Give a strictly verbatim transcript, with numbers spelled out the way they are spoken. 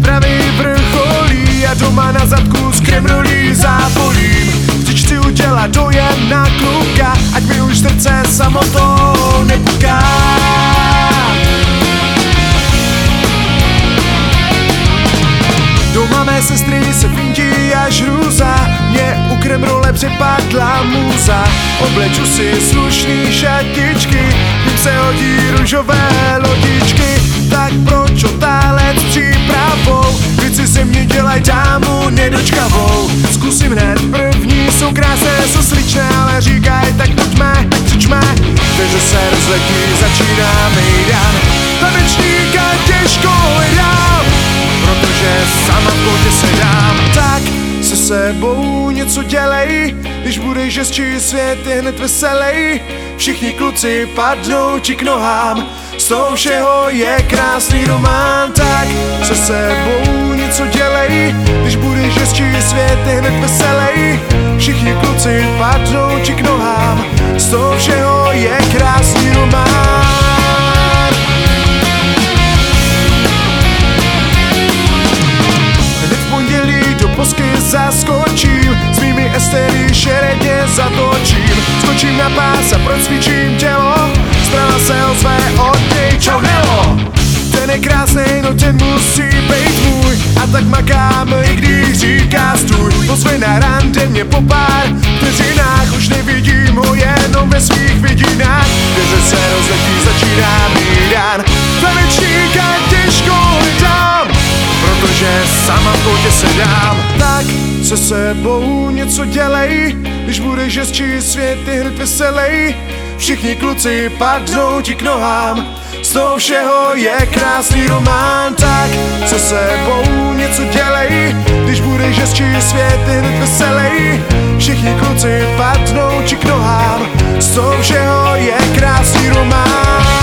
přípravy vrcholí a doma na zadku z kremrolí zápolím. Vždyť chci udělat dojem na kluka, ať mi už srdce samotou nepuká. Doma mé sestry se fintí až hrůza, mě u kremrole přepadla můza. Obleču si slušný šatičky, jim se hodí růžové lodičky. Tak proč otálet s přípravou, věci se mě dělaj dámu nedočkavou. Zkusím hned první, jsou krásné, jsou sličné, ale říkaj, tak pojďme, tak křičme. Dveře se rozletí, začíná mejdan, tanečníka těžko hledám, protože sama v pohodě se dám. Tak se sebou něco dělej, když budeš hezčí, svět je hned veselej. Všichni kluci padnou ti k nohám, z toho všeho je krásný román. Tak se sebou něco dělej, když budeš hezčí, svět je hned veselej. Všichni kluci padnou ti k nohám, z toho všeho je krásný román. Hned v pondělí do Polsky zaskočím, s mými estery šeredně zatočím. Skočím na pás a procvičím tělo, strana se ozve od něj, čau Nelo. Ten je krásnej, no ten musí být můj, a tak makám, i když říká stůj. Pozve na rande mě po pár vteřinách, už nevidím ho jenom ve svých vidinách. Dveře se rozletí, začíná mýdan, tanečníka těžko hledám, protože sama v koutě se dám. Tak se sebou něco dělej, když budeš hezčí, svět je hned veselej. Všichni kluci padnou ti k nohám, z toho všeho je krásný román. Tak se sebou něco dělej, když budeš hezčí, svět je hned veselej. Všichni kluci padnou ti k nohám, z toho všeho je krásný román.